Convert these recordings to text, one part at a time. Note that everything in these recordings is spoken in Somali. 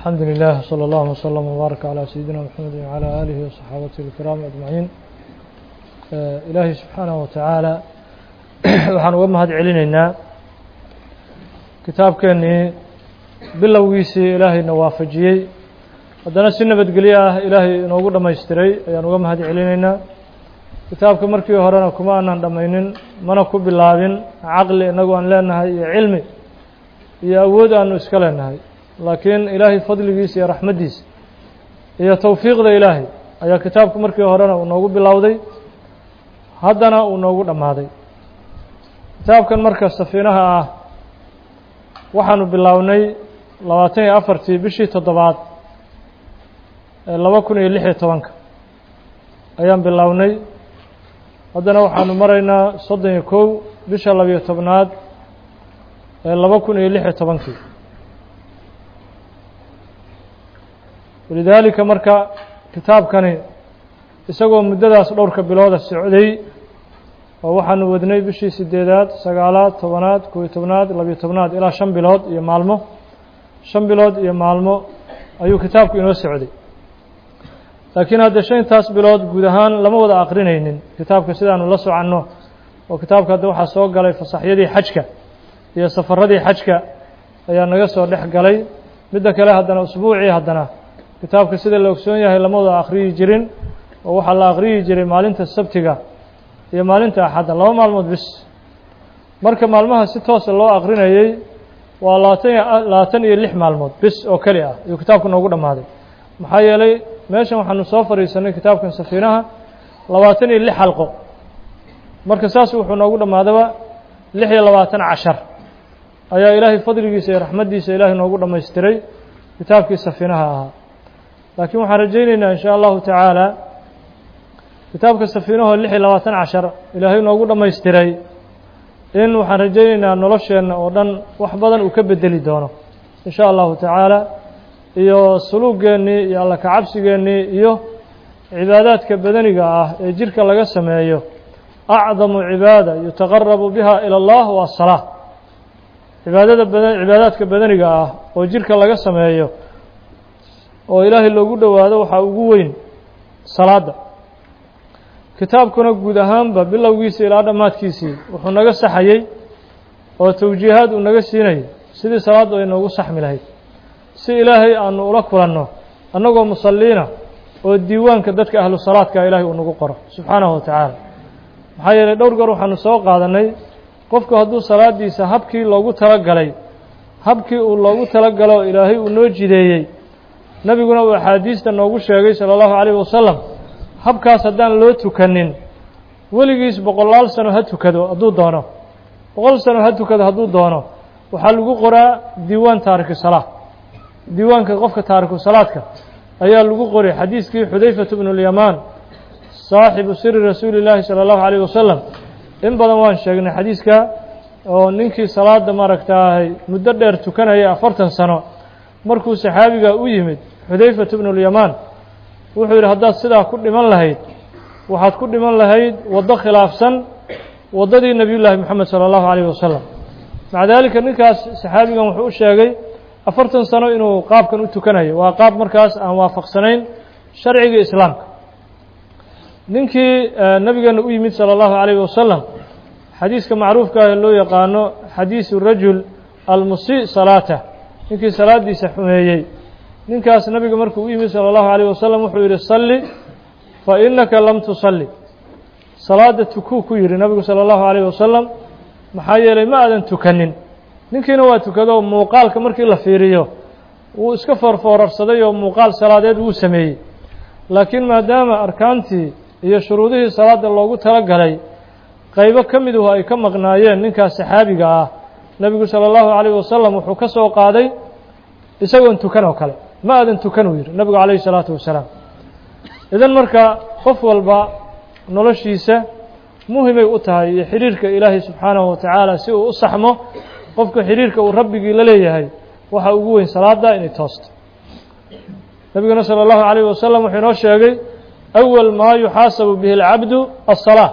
الحمد لله صلى الله وسلم وبارك على سيدنا محمد وعلى آله وصحابته الكرام أجمعين. إلهي سبحانه وتعالى waxaan uga mahad celinaynaa kitaabkeennii bilowgiisii ilaahayna waafajiyey haddana si nabadgelyo ah ilaahay inoogu dhammaystiray ayaan uga mahad celinaynaa. kitaabka markii horena kuma aanan dhammaynin mana ku bilaabin caqli inagu aan leenahay iyo cilmi iyo awood aanu iska leenahay, laakiin ilaahay fadligiisa iyo raxmaddiisa iyo towfiiqda ilaahay ayaa kitaabku markii horena uu noogu bilowday, haddana uu noogu dhammaaday. kitaabkan marka safiinaha ah waxaanu bilownay 24 bishii 7 ee 2016 ayaan bilownay. haddana waxaanu maraynaa 31 bisha 12 ee 2016. walidaalika marka kitaabkani isagoo muddadaas dhowrka bilooda socday oo waxaanu wadnay bishii 8aad 9aad 10aad 11aad 12aad ilaa 5 bilood iyo maalmo 5 bilood iyo maalmo ayuu kitaabku inoo socday. laakiin hadda 5taas bilood guud ahaan lama wada aqrinaynin kitaabka sidaanu la soconno, oo kitaabka hadda waxaa soo galay fasaxyadii xajka iyo safaradii xajka ayaa naga soo dhex galay. midda kale haddana usbuucii haddana kitaabka sida la ogsoon yahay lama wada akhriyi jirin, oo waxaa la akhriyi jiray maalinta sabtiga iyo maalinta axadda 2 maalmood bis. marka maalmaha si toosa loo akhrinayay waa 26 maalmood bis oo keli ah ayuu kitaabku noogu dhammaaday. maxaa yeelay meeshan waxaanu soo fadhiisanay kitaabkan safiinaha 26 xalqo, marka saas wuxuu noogu dhammaadaba 26 cashar ayaa ilaahay fadligiisa iyo raxmaddiisa ilaahay noogu dhammaystiray kitaabkii safiinaha ahaa. laakiin waxaan rajaynaynaa in sha allahu tacaala kitaabka safiinahoo 26 cashar ilaahay noogu dhammaystiray in waxaan rajaynaynaa nolosheenna oo dhan wax badan uu ka bedeli doono in sha allahu tacaala, iyo suluugeennii iyo alla kacabsigeennii iyo cibaadaadka badaniga ah ee jirka laga sameeyo. acdamu cibaada yutaqarabu biha ila allah waa salaa. cibaadaadka badaniga ah oo jirka laga sameeyo oo ilaahay loogu dhowaado waxaa ugu weyn salaada. kitaabkuna guud ahaanba bilowgiisa ilaa dhammaadkiisii wuxuu naga saxayey oo tawjiihaad uu naga siinayay sidii salaaddu ay noogu saxmi lahayd, si ilaahay aanu ula kulanno annagoo musalliina oo diiwaanka dadka ahlu salaadka ilaahay uu nagu qoro subxaanahu wa tacaala. maxaa yeelay dhowr goor waxaanu soo qaadannay qofku hadduu salaaddiisa habkii loogu talagalay loogu talagalo ilaahay uu noo jideeyey, nebiguna uu axaadiista noogu sheegay sala allahu calayhi wasalam, habkaas haddaan loo tukanin weligiis 100 sano ha tukado hadduu doono, 100 sano ha tukado hadduu doono, waxaa lagu qoraa diiwaan taariku salaa. diiwaanka qofka taariku salaadka ayaa lagu qoray. xadiiskii xudayfatu bnu lyamaan saaxibu siri rasuuli llaahi sala allahu calayh wasalam in badan waan sheegnay xadiiska, oo ninkii salaada maaragtaahay muddo dheer tukanayay 40 sano markuu saxaabiga u yimid xudayfatu bnu lyamaan wuxuu yidhi haddaad sidaa ku dhiman lahayd waxaad ku dhiman lahayd waddo khilaafsan waddadii nebiyullaahi moxamed sala allahu calayh wasalam. maca daalika ninkaas saxaabigan wuxuu u sheegay 40 sano inuu qaabkan u tukanayo, waa qaab markaas aan waafaqsanayn sharciga islaamka. ninkii nabigeena u yimid sala allahu calayhi wasalam xadiiska macruufka ah ee loo yaqaano xadiisu rajul almusii salaatah, ninkii salaaddiisa xumeeyey, ninkaas nabiga markuu u yimid sala allahu calayh wasalam wuxuu yidhi salli fa innaka lam tusalli. salaada tukuu ku yidhi nabigu sala allahu calayh wasalam, maxaa yeelay ma aadan tukanin. ninkiina waa tukado muuqaalka markii la fiiriyo wuu iska foorfoorarsaday oo muuqaal salaadeed wuu sameeyey, laakiin maadaama arkaantii iyo shuruudihii salaada loogu talagalay qaybo ka miduhu ay ka maqnaayeen ninkaas saxaabiga ah, nebigu sala allahu calayh wasalam wuxuu ka soo qaaday isagoon tukan oo kale. ma aadan tukan uu yidhi nabigu calayhi salaatu wasalaam. idan marka qof walba noloshiisa muhimay u tahay iyo xidhiirka ilaahay subxaanahu wa tacaala si uu u saxmo. qofka xidhiirka uu rabbigii la leeyahay waxaa ugu weyn salaada inay toosto. nebiguna sala allahu calayh wasalam wuxuu inoo sheegay awal maa yuxaasabu bihi alcabdu aلsalaa.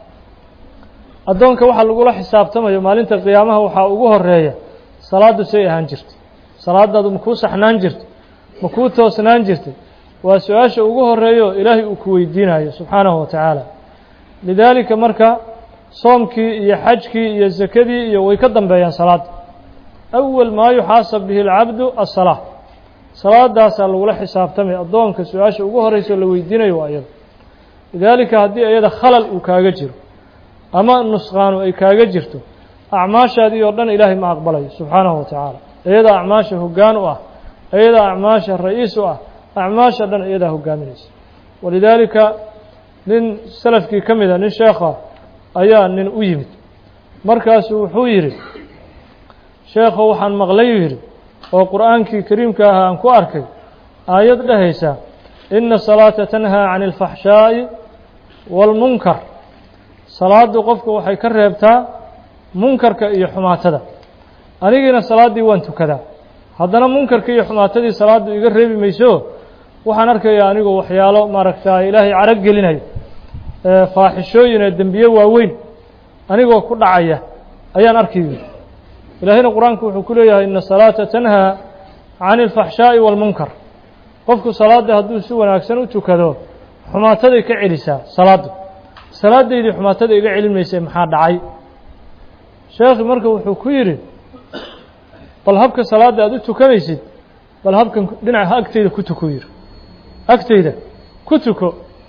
addoonka waxaa lagula xisaabtamayo maalinta qiyaamaha waxaa ugu horeeya salaaddu say ahaan jirto. salaadaadu makuu saxnaan jirto ma kuu toosnaan jirtay waa su-aasha ugu horeeyo ilaahay uu ku weydiinayo subxaanahu wa tacaala lidaalika marka soomkii iyo xajkii iyo sakadii iyo way ka dambeeyaan salaadda awal maa yuxaasab bihi alcabdu aلsalaa salaadaasaa lagula xisaabtamay addoonka su-aasha ugu horeyso la weydiinayo waa iyada lidaalika haddii iyada khalal uu kaaga jiro ama nusqaanu ay kaaga jirto acmaashaadii oo dhan ilaahay ma aqbalayo subxaanahu wa tacaala iyadaa acmaasha hoggaan u ah iyadaa acmaasha ra-iis u ah acmaasha dhan iyadaa hoggaaminaysa walidaalika nin salafkii ka mida nin sheekha ayaa nin u yimid markaasuu wuxuu yidhi sheekho waxaan maqlayuu yidhi oo qur'aankii kariimka ahaa aan ku arkay aayad dhahaysa ina salaata tanhaa cani alfaxshaa'i waalmunkar salaaddu qofka waxay ka reebtaa munkarka iyo xumaatada anigiina salaaddii waan tukadaa haddana munkarka iyo xumaatadii salaaddu iga reebi mayso waxaan arkayaa anigoo waxyaalo maaragtaa ilaahay carag gelinayo faaxishooyin ee dembiye waaweyn anigoo ku dhacaya ayaan arkayo ilaahayna qur-aanku wuxuu ku leeyahay ina salaata tanhaa cani alfaxshaa'i waalmunkar qofku salaadda hadduu si wanaagsan u tukado xumaataday ka celisaa salaaddu salaadaydii xumaatada iga celin maysay maxaa dhacay sheekhi marka wuxuu ku yidhi bal habka salaadda aad u tukanaysid bal habkan dhinaca agteyda ku tuko yidhi agteyda ku tuko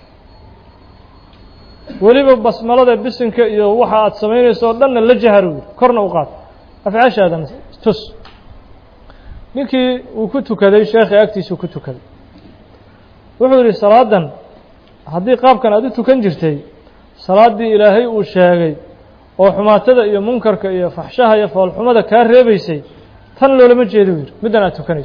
weliba basmalada bisinka iyo waxa aad samaynayso oo dhanna la jaharu yidhi korna u qaad afcaashaadana tus ninkii uu ku tukaday sheekhi agtiisuu ku tukaday wuxuu yidhi salaadan haddii qaabkan aad u tukan jirtay salaaddii ilaahay uu sheegay oo xumaatada iyo munkarka iyo faxshaha iyo foolxumada kaa reebaysay tan loolama jeedo yidhi middan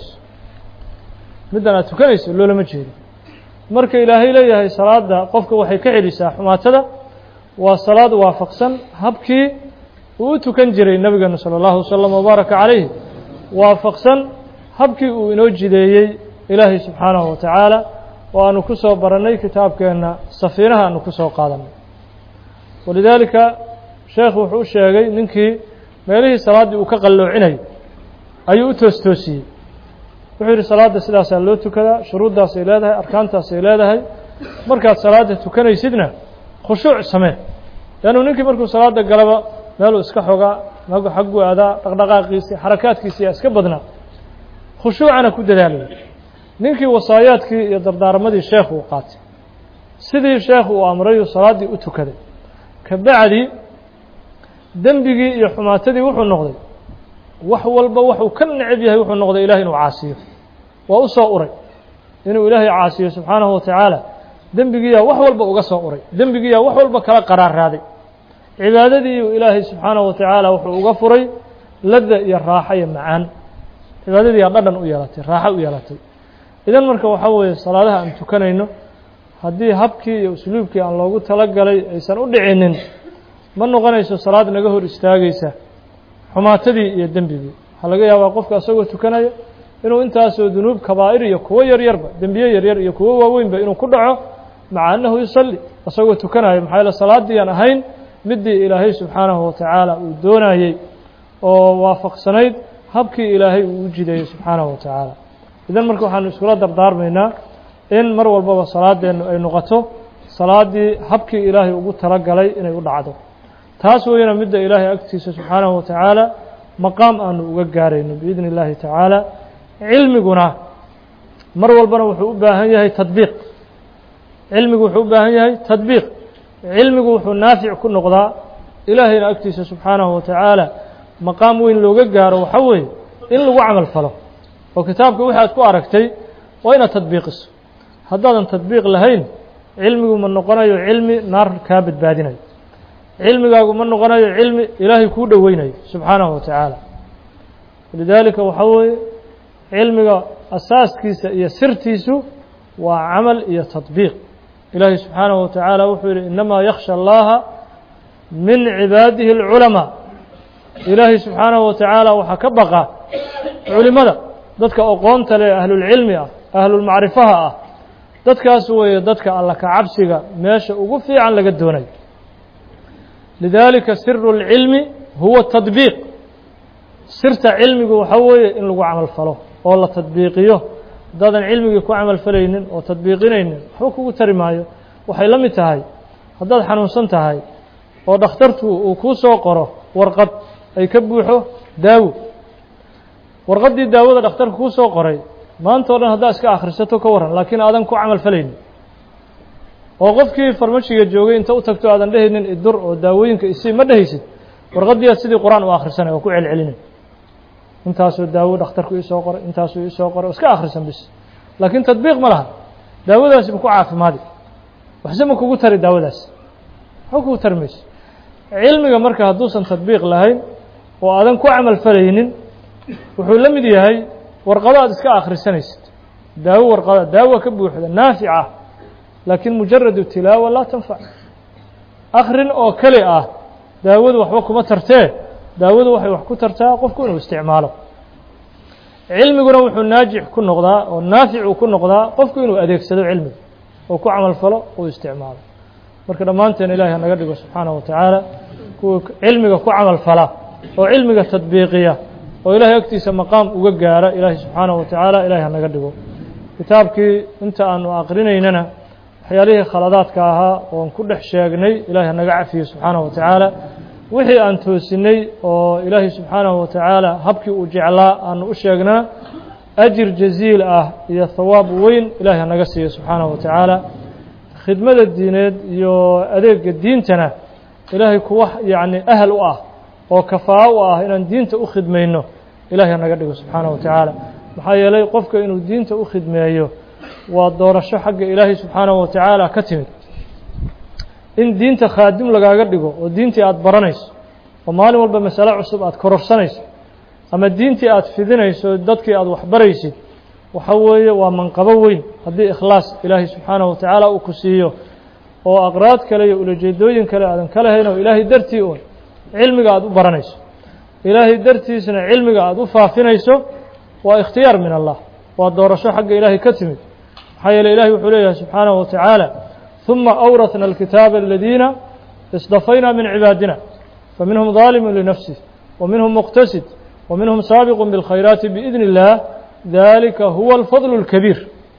aad tukanayso loolama jeedo marka ilaahay leeyahay salaadda qofka waxay ka celisaa xumaatada waa salaad waafaqsan habkii uu u tukan jiray nabigeenu salى اllahu wasalam wabaaraka calayh waafaqsan habkii uu inoo jideeyey ilaahay subxaanahu wa tacaala oo aanu ku soo barannay kitaabkeenna safiinaha aanu ku soo qaadanay walidaalika sheekhu wuxuu u sheegay ninkii meelihii salaaddii uu ka qalloocinayo ayuu u toostoosiyey wuxuu yidhi salaadda sidaasaa loo tukadaa shuruuddaasay leedahay arkaantaasay leedahay markaad salaadda tukanaysidna khushuuc samee leannu ninkii markuu salaadda galaba meeluu iska xogaa xaggu aadaa dhaqdhaqaaqiisii xarakaadkiisii yaa iska badnaa khushuucana ku dadaalaya ninkii wasaayaadkii iyo dardaarmadii sheekhu uu qaatay sidii sheekhu uu amrayuu salaaddii u tukaday ka bacdi dembigii iyo xumaatadii wuxuu noqday wax walba waxuu ka necab yahay wuxuu noqday ilahay inuu caasiyo waa u soo uray inuu ilaahay caasiyo subxaanahu wa tacaala dembigiiyaa wax walba uga soo uray dembigiiyaa wax walba kala qaraaraaday cibaadadii ilaahay subxaanahu wa tacaala wuxuu uga furay ladda iyo raaxo iyo macaan cibaadadii yaa dhadhan u yeelatay raaxo u yeelatay idan marka waxaa weeye salaadaha aan tukanayno haddii habkii iyo usluubkii aan loogu talagalay aysan u dhicinin ma noqonayso salaad naga hor istaagaysa xumaatadii iyo dembigii waxaa laga yaabaa qofka isagoo tukanaya inuu intaasoo dunuub kabaa'ir iyo kuwo yaryarba dembiye yaryar iyo kuwo waaweynba inuu ku dhaco maca annahu yusalli isagoo tukanayo maxaa yeele salaaddii aan ahayn midii ilaahay subxaanahu wa tacaala uu doonayey oo waafaqsanayd habkii ilaahay uu u jideeyey subxaanahu wa tacaala idan marka waxaanu iskula dardaarmaynaa in mar walbaba salaadeennu ay noqoto salaaddii habkii ilaahay ugu talagalay inay u dhacdo taas weeyana midda ilaahay agtiisa subxaanahu wa tacaala maqaam aanu uga gaarayno biidni اllahi tacaala cilmiguna mar walbana wuxuu u baahan yahay tadbiiq cilmigu wuxuu u baahan yahay tadbiiq cilmigu wuxuu naafic ku noqdaa ilaahayna agtiisa subxaanahu wa tacaala maqaam weyn looga gaaro waxaa weeye in lagu camal falo oo kitaabka wixi aad ku aragtay waa inaad tadbiiqiso haddaadan tadbiiq lahayn cilmigu ma noqonayo cilmi naar kaa badbaadinayo cilmigaagu ma noqonayo cilmi ilaahay kuu dhoweynayo subxaanahu wa tacaala lidaalika waxaa weeye cilmiga asaaskiisa iyo sirtiisu waa camal iyo tadbiiq ilaahay subxaanahu wa tacaala wuxuu yidhi inamaa yakhsha allaha min cibaadihi اlculamaa ilaahay subxaanahu wa tacaala waxaa ka baqa culimada dadka aqoonta leh ahlulcilmi ah ahlulmacrifaha ah dadkaas weeye dadka alla ka cabsiga meesha ugu fiican laga doonayo lidaalika siru اlcilmi huwa tadbiiq sirta cilmigu waxaa weeye in lagu camal falo oo la tadbiiqiyo haddaadan cilmigii ku camal falaynin oo tadbiiqinaynin waxba kugu tari maayo waxay la mid tahay haddaad xanuunsan tahay oo dhakhtartu uu kuu soo qoro warqad ay ka buuxo daawo warqaddii daawada dhakhtarka kuu soo qoray maanta o dhan haddaad iska akhrisato ka warran laakiin aadan ku camal falaynin oo qofkii farmashiga joogay inta u tagto aadan dhehaynin idur oo daawooyinka isii ma dhehaysid warqaddiiaad sidii qur-aan u akhrisanay oo ku celcelinay intaasoo daawo dhakhtarku iisoo qoray intaasuu iisoo qoray oo iska akhrisan bis laakiin tadbiiq ma laha daawadaasi ma ku caafimaadi waxse ma kugu tari daawadaasi waxba kugu tari mayso cilmiga marka hadduusan tadbiiq lahayn oo aadan ku camal falaynin wuxuu la mid yahay warqado aad iska akhrisanaysid daawo warqada daawa ka buuxda naafic ah laakiin mujaradu tilaawa laa tanfac akhrin oo keli ah daawadu waxba kuma tartee daawadu waxay wax ku tartaa qofku inuu isticmaalo cilmiguna wuxuu naajix ku noqdaa oo naafic uu ku noqdaa qofku inuu adeegsado cilmiga oo ku camal falo uu isticmaalo marka dhammaanteen ilahay hanaga dhigo subxaanaه wa tacaala kuwa cilmiga ku camal fala oo cilmiga tadbiiqiya oo ilahay agtiisa maqaam uga gaara ilaahay subxaanaه wa tacaala ilahay hanaga dhigo kitaabkii inta aanu aqrinaynana waxyaalihii khaladaadka ahaa oon ku dhex sheegnay ilahay hanaga cafiyo subxaanaه wa tacaala wixii aan toosinay oo ilaahay subxaanaه wa tacaala habkii uu jeclaa aanu u sheegnaa ajir jaziil ah iyo hawaab weyn ilahay hanaga siiyo subxaanaه wa tacaala khidmada diineed iyo adeega diintana ilaahay kuwa yacni ahal u ah oo kafaa u ah inaan diinta u khidmayno ilahay hanaga dhigo subxaanaه wa tacaala maxaa yeelay qofka inuu diinta u khidmeeyo waa doorasho xagga ilaahay subxaanaه wa tacaala ka timid in diinta khaadim lagaaga dhigo oo diintii aad baranayso oo maalin walba masale cusub aad kororsanayso ama diintii aad fidinayso dadkii aad waxbaraysid waxa weeye waa manqabo weyn haddii ikhlaas ilaahay subxaanaه wa tacaala uu ku siiyo oo aqraad kale iyo ulajeedooyin kale aadan ka lahayn oo ilaahay dartii uun cilmiga aad u baranayso ilaahay dartiisna cilmiga aad u faafinayso waa ikhtiyaar min allah waa doorasho xagga ilaahay ka timid maxaa yeeley ilahay wuxuu leeyahay subxaanaه wa tacaala ثuma أwraثna الkitaaba الadiina اصطafayna min cibaadina faminhum ظaalimu linafsih وminhum muqtasid وminhum saabiq bاlkhayraati bإidn الlah dalika huwa الfadl الkabiir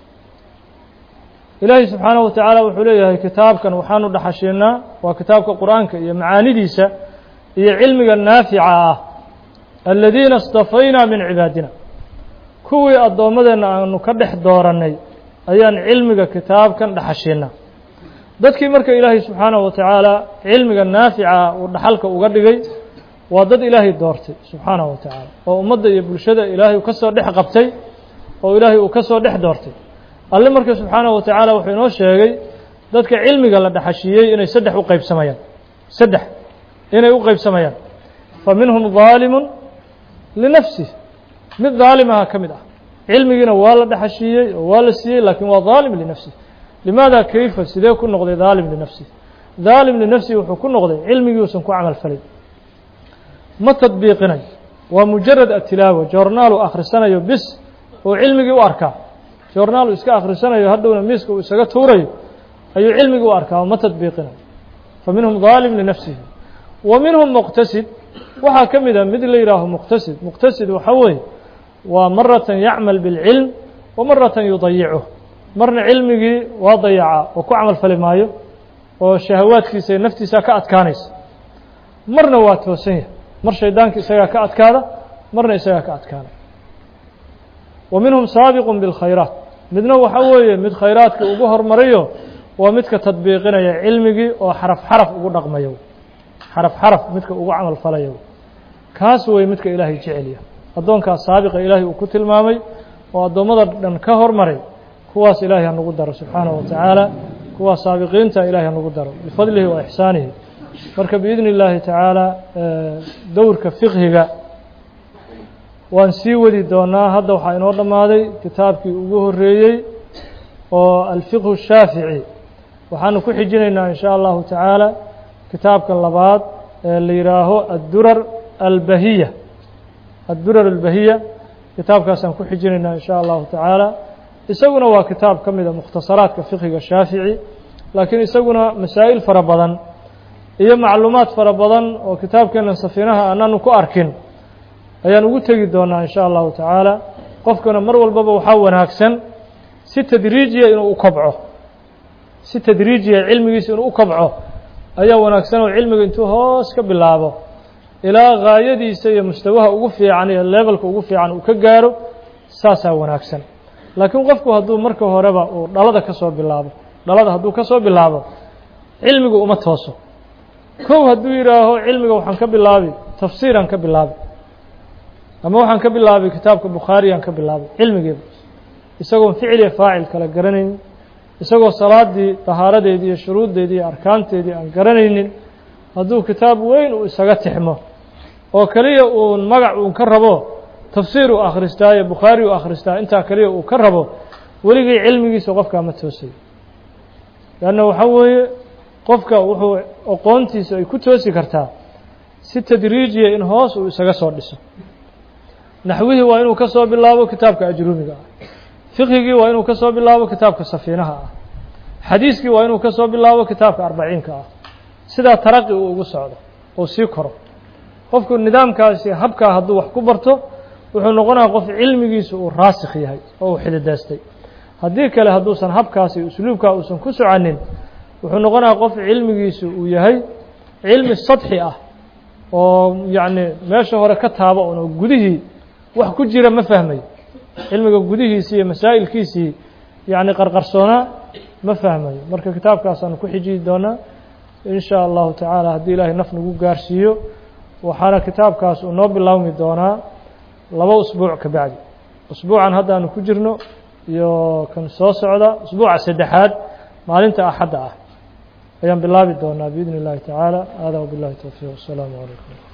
ilaahay subxaanaه wa tacaala wuxuu leeyahay kitaabkan waxaanu dhaxashiinaa waa kitaabka qur'aanka iyo macaanidiisa iyo cilmiga naafica ah aladiina اصطafayna min cibaadina kuwii addoommadeenna aanu ka dhex doorannay ayaan cilmiga kitaabkan dhaxashiinaa dadkii marka ilaahay subxaanaه wa tacaala cilmiga naafica uu dhaxalka uga dhigay waa dad ilaahay doortay subxaanaه wa tacaala oo ummadda iyo bulshada ilaahay uu ka soo dhex qabtay oo ilaahay uu ka soo dhex doortay alle marka subxaanaه wa tacaala wuxuu inoo sheegay dadka cilmiga la dhaxashiiyey inay saddex u qaybsamayaan saddex inay u qaybsamayaan fa minhum ظaalimu linafsih mid daalimaha ka mid ah cilmigiina waa la dhaxashiiyey oo waa la siiyey laakiin waa ظaalim linafsih limaada kayfa sidee ku noqday daalim linafsih daalim linafsih wuxuu ku noqday cilmigii uusan ku camal falay ma tadbiiqinayo waa mujarad atilaawa joornaalu akhrisanayo bis oo cilmigii u arkaa joornaalu iska akhrisanayo hadhowna miiska uu isaga tuurayo ayuu cilmigii u arkaa oo ma tadbiiqinayo fa minhum daalim linafsihi wa minhum muqtasid waxaa ka mid a mid la yihaaho muqtasid muqtasid waxa weeye waa maratan yacmal biاlcilm wa maratan yudayicuh marna cilmigii waa dayacaa oo ku camal fali maayo oo shahawaadkiisa iyo naftiisa ka adkaanaysa marna waa toosan yahay mar shaydaanka isagaa ka adkaada marna isagaa ka adkaana wa minhum saabiqun biاlkhayraat midna waxa weeye mid khayraadka ugu hormarayo waa midka tadbiiqinaya cilmigii oo xaraf xaraf ugu dhaqmayo xaraf xaraf midka ugu camal falayo kaas wey midka ilaahay jecelya addoonkaas saabiqa ilaahay uu ku tilmaamay oo addoommada dhan ka hormaray kuwaas ilaahay hanagu daro subxaanaه wa tacaala kuwaas saabiqiinta ilaahay hanagu daro bifadlihi wa ixsaanihi marka biidni اllaahi tacaala dowrka fiqhiga waan sii wadi doonaa hadda waxaa inoo dhammaaday kitaabkii ugu horeeyey oo alfiqhu الshaafici waxaanu ku xijinaynaa in sha allahu tacaala kitaabka labaad ee la yihaaho addurar albahiya addurar albahiya kitaabkaasaan ku xijinaynaa in sha allahu tacaala isaguna waa kitaab ka mida mukhtasaraadka fiqhiga shaafici laakiin isaguna masaa'il fara badan iyo macluumaad fara badan oo kitaabkeenan safiinaha aanaanu ku arkin ayaan ugu tegi doonaa in sha allahu tacaala qofkana mar walbaba waxaa wanaagsan si tadriijiya inuu u kobco si tadriijiya cilmigiisa inuu u kobco ayaa wanaagsan oo cilmiga intuu hoos ka bilaabo ilaa gaayadiisa iyo mustawaha ugu fiican iyo levelka ugu fiican uu ka gaaro saasaa wanaagsan laakiin qofku hadduu marka horeba uu dhalada ka soo bilaabo dhalada hadduu ka soo bilaabo cilmigu uma tooso kow hadduu yidhaaho cilmiga waxaan ka bilaabi tafsiiraan ka bilaabi ama waxaan ka bilaabay kitaabka bukhaariyaan ka bilaabay cilmigeeda isagoon ficil iyo faacil kala garanaynin isagoo salaadii tahaaradeedii iyo shuruuddeedii iyo arkaanteedii aan garanaynin hadduu kitaab weyn uu isaga tixmo oo keliya uun magac uun ka rabo tafsiir uu akhristaa iyo bukhaari uu akhristaa intaa keliya uu ka rabo weligii cilmigiisa qofkaa ma toosayo leanna waxaa weeye qofka wuxuu aqoontiisa ay ku toosi kartaa si tadriijiya in hoos uu isaga soo dhiso naxwihii waa inuu ka soo bilaabo kitaabka ajruumiga ah fiqhigii waa inuu ka soo bilaabo kitaabka safiinaha ah xadiiskii waa inuu ka soo bilaabo kitaabka arbaciinka ah sidaa taraqi uu ugu socdo oo sii koro qofku nidaamkaasi habkaa hadduu wax ku barto wuxuu noqonayaa qof cilmigiisa uu raasikh yahay oo uu xididaystay haddii kale hadduusan habkaasi usluubkaa uusan ku soconin wuxuu noqonayaa qof cilmigiisu uu yahay cilmi sadxi ah oo yacni meesha hore ka taaba un oo gudihii wax ku jira ma fahmayo cilmiga gudihiisii iyo masaa'ilkiisii yacni qarqarsoonaa ma fahmayo marka kitaabkaasaanu ku xijii doonaa in shaa allahu tacaala haddii ilaahay naf nagu gaarsiiyo waxaana kitaabkaas uu noo bilaabmi doonaa 2 usbuuc ka bacdi usbuucan haddaanu ku jirno iyo kan soo socda usbuuca saddexaad maalinta axadda ah ayaan bilaabi doonaa biidni اllahi tacaala hada wabillahi towfiiq wasalaamu calaykum